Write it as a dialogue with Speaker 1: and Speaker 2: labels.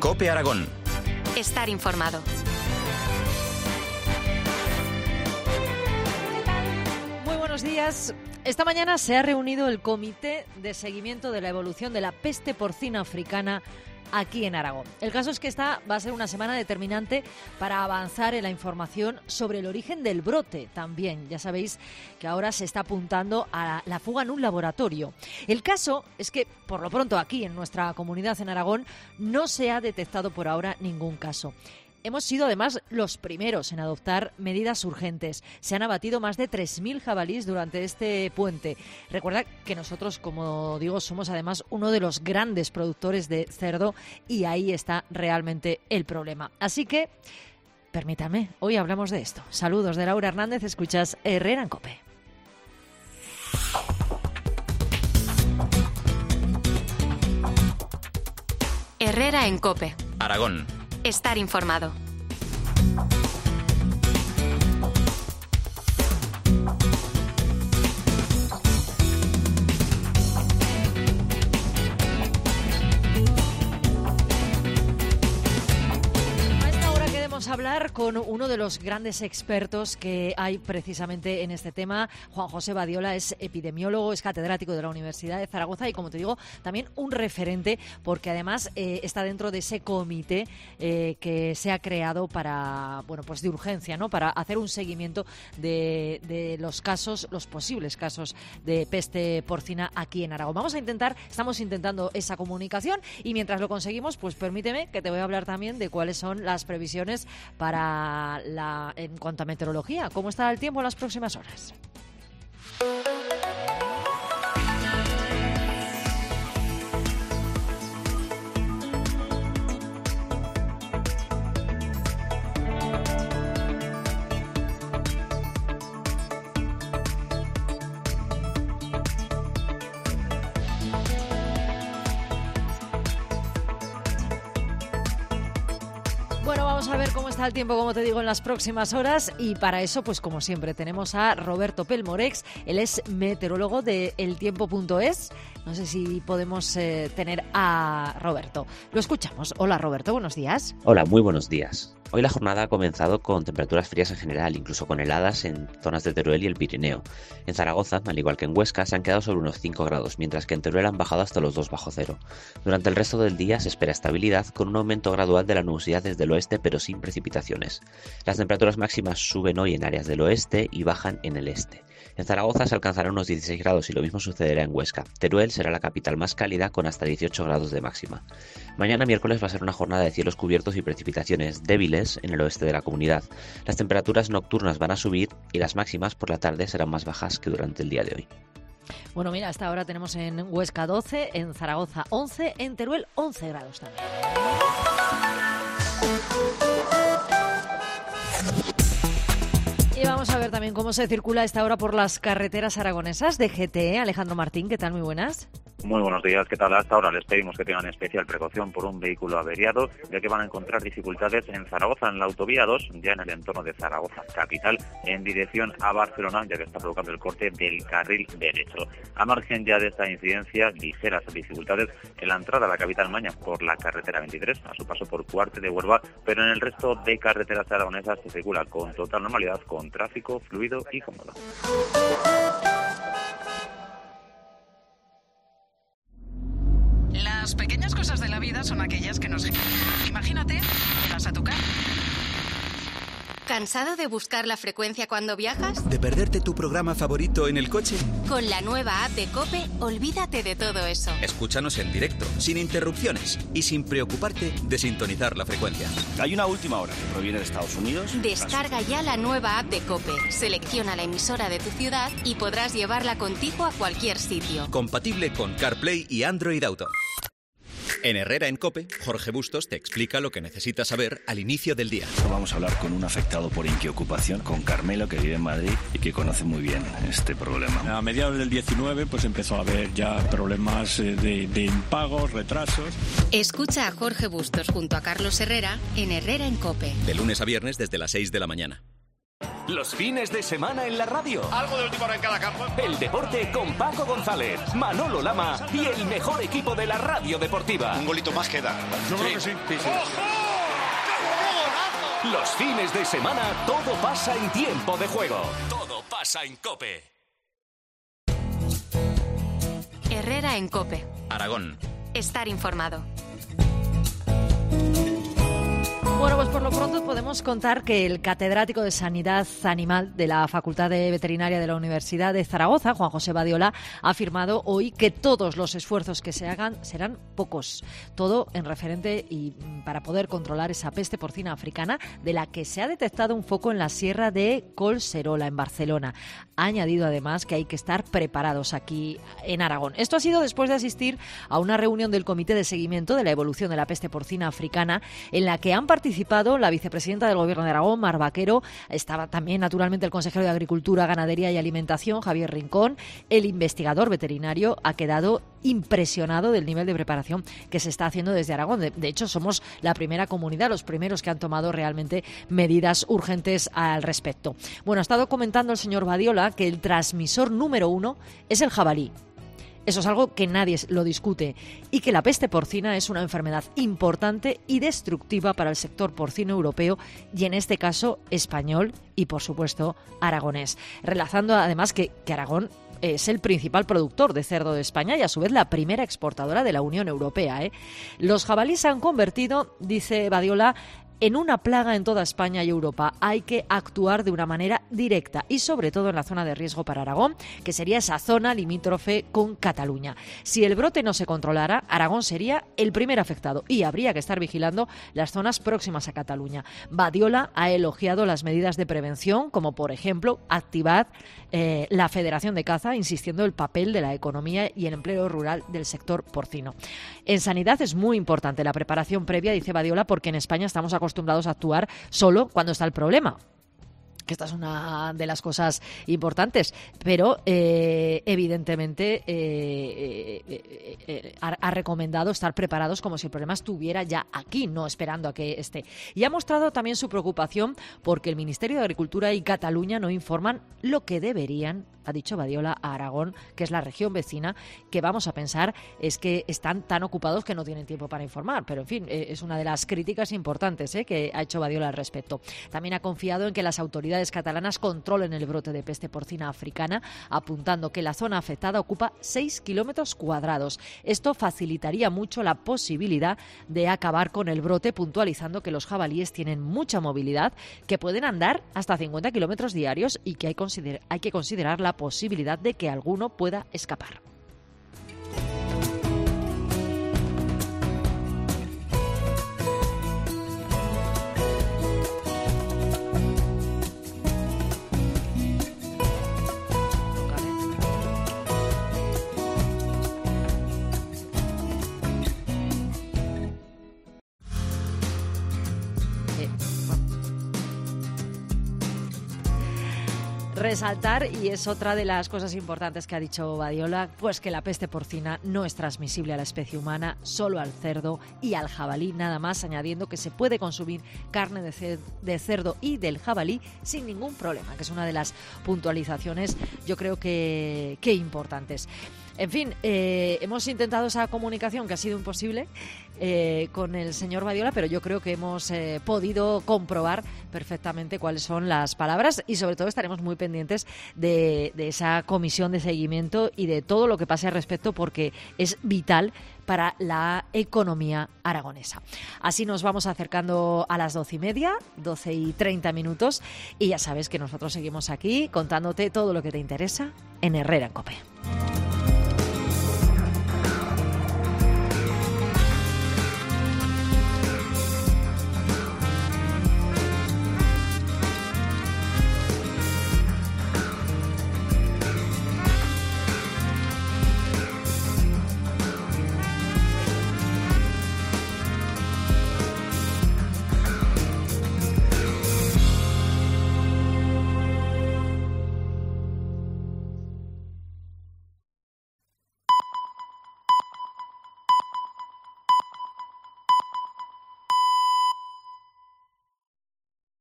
Speaker 1: COPE Aragón.
Speaker 2: Estar informado.
Speaker 3: Muy buenos días. Esta mañana se ha reunido el Comité de Seguimiento de la Evolución de la Peste Porcina Africana aquí en Aragón. El caso es que esta va a ser una semana determinante para avanzar en la información sobre el origen del brote también. Ya sabéis que ahora se está apuntando a la fuga en un laboratorio. El caso es que, por lo pronto, aquí en nuestra comunidad en Aragón no se ha detectado por ahora ningún caso. Hemos sido, además, los primeros en adoptar medidas urgentes. Se han abatido más de 3.000 jabalíes durante este puente. Recuerda que nosotros, como digo, somos además uno de los grandes productores de cerdo y ahí está realmente el problema. Así que, permítame, hoy hablamos de esto. Saludos de Laura Hernández, escuchas Herrera en COPE.
Speaker 2: Herrera en COPE.
Speaker 1: Aragón.
Speaker 2: Estar informado.
Speaker 3: Hablar con uno de los grandes expertos que hay precisamente en este tema. Juan José Badiola es epidemiólogo, es catedrático de la Universidad de Zaragoza y, como te digo, también un referente porque además está dentro de ese comité que se ha creado para, bueno, pues de urgencia, ¿no? Para hacer un seguimiento de los casos, los posibles casos de peste porcina aquí en Aragón. Estamos intentando esa comunicación y mientras lo conseguimos, pues permíteme que te voy a hablar también de cuáles son las previsiones en cuanto a meteorología. ¿Cómo está el tiempo en las próximas horas? Bueno, vamos a ver cómo está el tiempo, como te digo, en las próximas horas y para eso, pues como siempre, tenemos a Roberto Pelmorex. Él es meteorólogo de eltiempo.es. No sé si podemos tener a Roberto. Lo escuchamos. Hola, Roberto, buenos días.
Speaker 4: Hola, muy buenos días. Hoy la jornada ha comenzado con temperaturas frías en general, incluso con heladas en zonas de Teruel y el Pirineo. En Zaragoza, al igual que en Huesca, se han quedado sobre unos 5 grados, mientras que en Teruel han bajado hasta los 2 bajo cero. Durante el resto del día se espera estabilidad, con un aumento gradual de la nubosidad desde el oeste, pero sin precipitaciones. Las temperaturas máximas suben hoy en áreas del oeste y bajan en el este. En Zaragoza se alcanzarán unos 16 grados y lo mismo sucederá en Huesca. Teruel será la capital más cálida con hasta 18 grados de máxima. Mañana miércoles va a ser una jornada de cielos cubiertos y precipitaciones débiles en el oeste de la comunidad. Las temperaturas nocturnas van a subir y las máximas por la tarde serán más bajas que durante el día de hoy.
Speaker 3: Bueno, mira, hasta ahora tenemos en Huesca 12, en Zaragoza 11, en Teruel 11 grados también. Y vamos a ver también cómo se circula a esta hora por las carreteras aragonesas de GTE. Alejandro Martín, ¿qué tal? Muy buenas.
Speaker 5: Muy buenos días, ¿qué tal? Hasta ahora les pedimos que tengan especial precaución por un vehículo averiado, ya que van a encontrar dificultades en Zaragoza, en la autovía 2, ya en el entorno de Zaragoza capital, en dirección a Barcelona, ya que está provocando el corte del carril derecho. A margen ya de esta incidencia, ligeras dificultades en la entrada a la capital Maña por la carretera 23, a su paso por Cuarte de Huelva, pero en el resto de carreteras aragonesas se circula con total normalidad, con tráfico fluido y cómodo.
Speaker 6: Las pequeñas cosas de la vida son aquellas que nos... Imagínate, llegas a tu casa.
Speaker 2: ¿Cansado de buscar la frecuencia cuando viajas?
Speaker 7: ¿De perderte tu programa favorito en el coche?
Speaker 2: Con la nueva app de COPE, olvídate de todo eso.
Speaker 7: Escúchanos en directo, sin interrupciones y sin preocuparte de sintonizar la frecuencia.
Speaker 8: Hay una última hora que proviene de Estados Unidos.
Speaker 2: Descarga ya la nueva app de COPE. Selecciona la emisora de tu ciudad y podrás llevarla contigo a cualquier sitio.
Speaker 7: Compatible con CarPlay y Android Auto. En Herrera en COPE, Jorge Bustos te explica lo que necesitas saber al inicio del día.
Speaker 8: Vamos a hablar con un afectado por inquiocupación, con Carmelo, que vive en Madrid y que conoce muy bien este problema.
Speaker 9: A mediados del 19 pues empezó a haber ya problemas de impagos, retrasos.
Speaker 2: Escucha a Jorge Bustos junto a Carlos Herrera en Herrera en COPE.
Speaker 7: De lunes a viernes desde las 6 de la mañana.
Speaker 1: Los fines de semana en la radio.
Speaker 10: Algo de última hora en cada campo.
Speaker 1: El deporte con Paco González, Manolo Lama y el mejor equipo de la radio deportiva.
Speaker 10: Un golito más queda.
Speaker 9: Yo creo que sí.
Speaker 10: ¡Ojo!
Speaker 1: Los fines de semana todo pasa en tiempo de juego. Todo pasa en COPE.
Speaker 2: Herrera en COPE.
Speaker 7: Aragón.
Speaker 2: Estar informado.
Speaker 3: Bueno, pues por lo pronto podemos contar que el catedrático de Sanidad Animal de la Facultad de Veterinaria de la Universidad de Zaragoza, Juan José Badiola, ha afirmado hoy que todos los esfuerzos que se hagan serán pocos. Todo en referente y para poder controlar esa peste porcina africana de la que se ha detectado un foco en la sierra de Collserola, en Barcelona. Ha añadido además que hay que estar preparados aquí en Aragón. Esto ha sido después de asistir a una reunión del Comité de Seguimiento de la Evolución de la Peste Porcina Africana en la que han participado la vicepresidenta del Gobierno de Aragón, Mar Vaquero, estaba también naturalmente el consejero de Agricultura, Ganadería y Alimentación, Javier Rincón. El investigador veterinario ha quedado impresionado del nivel de preparación que se está haciendo desde Aragón. De hecho, somos la primera comunidad, los primeros que han tomado realmente medidas urgentes al respecto. Bueno, ha estado comentando el señor Badiola que el transmisor número 1 es el jabalí. Eso es algo que nadie lo discute, y que la peste porcina es una enfermedad importante y destructiva para el sector porcino europeo y en este caso español y por supuesto aragonés. Relazando además que Aragón es el principal productor de cerdo de España y a su vez la primera exportadora de la Unión Europea. Los jabalíes se han convertido, dice Badiola, en una plaga en toda España y Europa. Hay que actuar de una manera directa y sobre todo en la zona de riesgo para Aragón, que sería esa zona limítrofe con Cataluña. Si el brote no se controlara, Aragón sería el primer afectado y habría que estar vigilando las zonas próximas a Cataluña. Badiola ha elogiado las medidas de prevención, como por ejemplo activar la Federación de Caza, insistiendo en el papel de la economía y el empleo rural del sector porcino. En sanidad es muy importante la preparación previa, dice Badiola, porque en España estamos acostumbrados a actuar solo cuando está el problema. Que esta es una de las cosas importantes, pero evidentemente ha recomendado estar preparados como si el problema estuviera ya aquí, no esperando a que esté. Y ha mostrado también su preocupación porque el Ministerio de Agricultura y Cataluña no informan lo que deberían, ha dicho Badiola, a Aragón, que es la región vecina, que vamos a pensar es que están tan ocupados que no tienen tiempo para informar. Pero, en fin, es una de las críticas importantes que ha hecho Badiola al respecto. También ha confiado en que las autoridades catalanas controlen el brote de peste porcina africana, apuntando que la zona afectada ocupa 6 kilómetros cuadrados. Esto facilitaría mucho la posibilidad de acabar con el brote, puntualizando que los jabalíes tienen mucha movilidad, que pueden andar hasta 50 kilómetros diarios y que hay que considerar la posibilidad de que alguno pueda escapar. Resaltar, y es otra de las cosas importantes que ha dicho Badiola, pues que la peste porcina no es transmisible a la especie humana, solo al cerdo y al jabalí, nada más, añadiendo que se puede consumir carne de cerdo y del jabalí sin ningún problema, que es una de las puntualizaciones, yo creo que importantes. En fin, hemos intentado esa comunicación que ha sido imposible con el señor Badiola, pero yo creo que hemos podido comprobar perfectamente cuáles son las palabras y sobre todo estaremos muy pendientes de esa comisión de seguimiento y de todo lo que pase al respecto porque es vital para la economía aragonesa. Así nos vamos acercando a las 12:30, 12:30 minutos, y ya sabes que nosotros seguimos aquí contándote todo lo que te interesa en Herrera en COPE.